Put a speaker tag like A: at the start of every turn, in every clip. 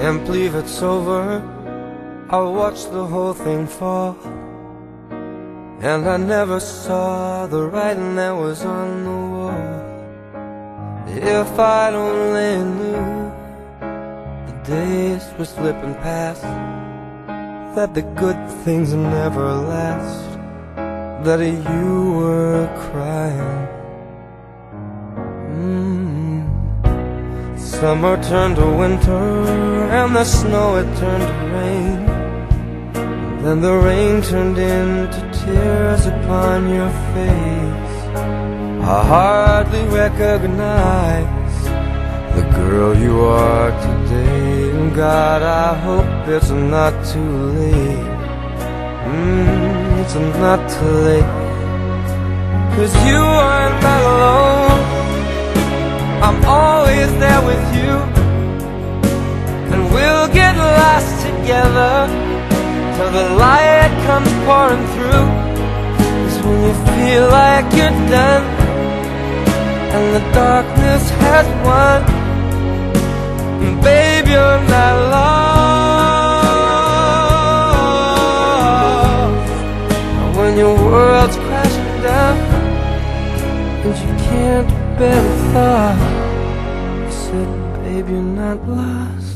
A: Can't believe it's over. I watched the whole thing fall, and I never saw the writing that was on the wall. If I'd only knew the days were slipping past, that the good things never last, that you were crying. Summer turned to winter, and the snow it turned to rain. Then the rain turned into tears upon your face. I hardly recognize the girl you are today. And God, I hope it's not too late. It's not too late. 'Cause you are not alone. I'm always there with you, and we'll get lost together till the light comes pouring through. 'Cause when you feel like you're done and the darkness has won, and babe, you're not lost. When your world's crashing down and you can't bear the thought, I said, babe, you're not lost.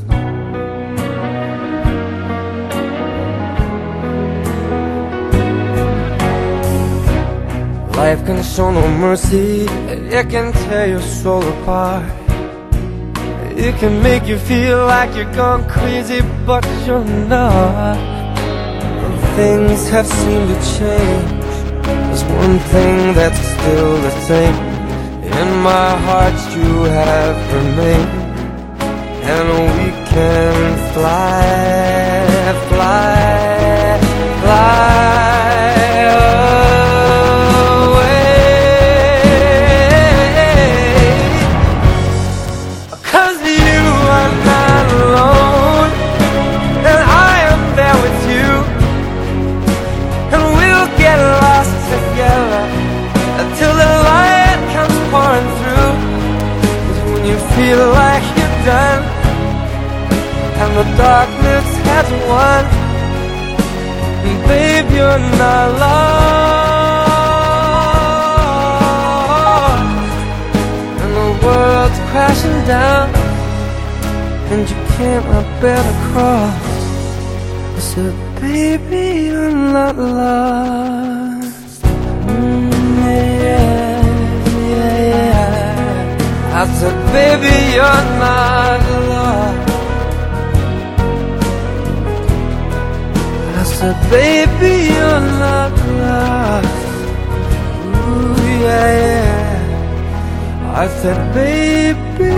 A: Life can show no mercy, it can tear your soul apart. It can make you feel like you're gone crazy, but you're not. Things have seemed to change. There's one thing that's still the same. In my heart you have remained, and we can fly, fly, fly away. 'Cause you are not alone, and I am there with you, and we'll get lost together until the light comes pouring through. 'Cause when you feel like you're done and the darkness has won, and babe, you're not lost. And the world's crashing down and you can't bear the cross. I said, baby, you're not lost. I said, baby, you're not lost. I said, baby, you're not lost. Ooh, yeah, yeah. I said, baby,